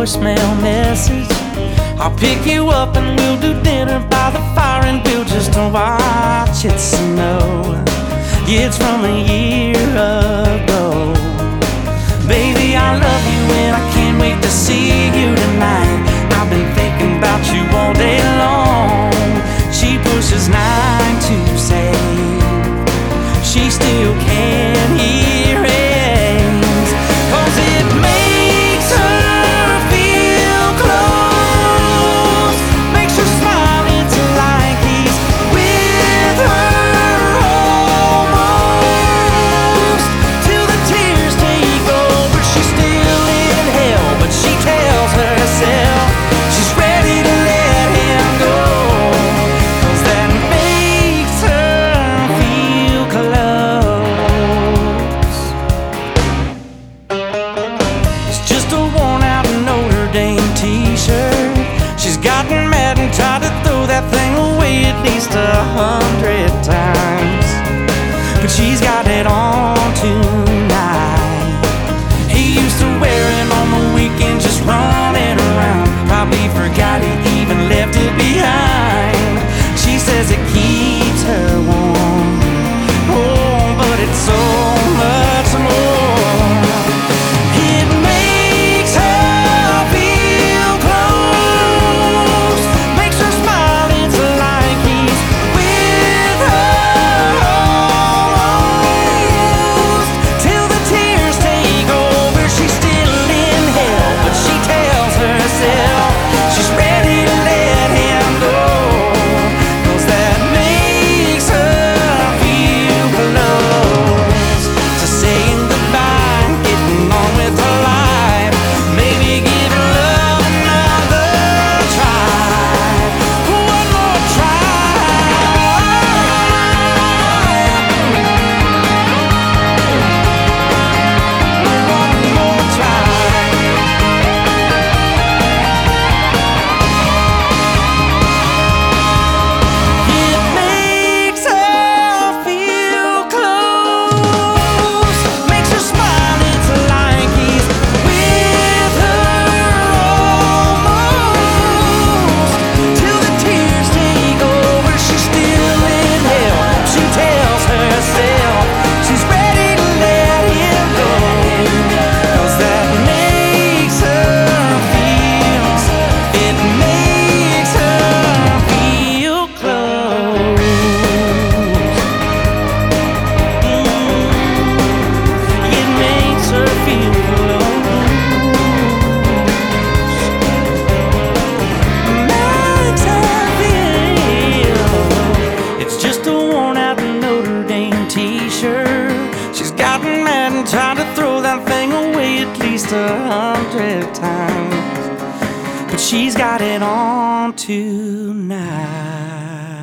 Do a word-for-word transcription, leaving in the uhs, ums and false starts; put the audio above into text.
voicemail message. I'll pick you up and we'll do dinner by the fire, and we'll just watch it snow. Yeah, it's from a year ago. Baby, I love you and I can't wait to see you tonight. I've been thinking about you all day long. She pushes nine to save. She still can't hear it, 'cause it makes her feel close. Makes her smile, it's like he's with her almost. Till the tears take over, she's still in hell, but she tells herself she's ready to let him go, 'cause that makes her feel close. It's just a worn out Notre Dame t-shirt. She's gotten mad and tried to throw that thing away at least a hundred times, but she's got it on tonight. He used to wear it on the weekend, just running around. Probably forgot he even left it behind. She says it keeps her warm, oh, but it's so much more. It makes her feel close. Makes her smile, it's like he's with her almost. Till the tears take over, she's still in hell, but she tells herself she's ready to let him go, 'cause that makes her feel close to saying goodbye and getting on with her life. Maybe give love another try, one more try, one more try. It makes her feel close. Makes her smile, it's like he's with her almost. Till the tears take over, she's still in hell. She tells herself she's ready to let him go, 'cause that makes her feel, it makes her feel close. It makes her feel close. Makes her feel. It's just a worn out Notre Dame t-shirt. She's gotten mad and tried to throw that thing away at least a hundred times, but she's got it on tonight.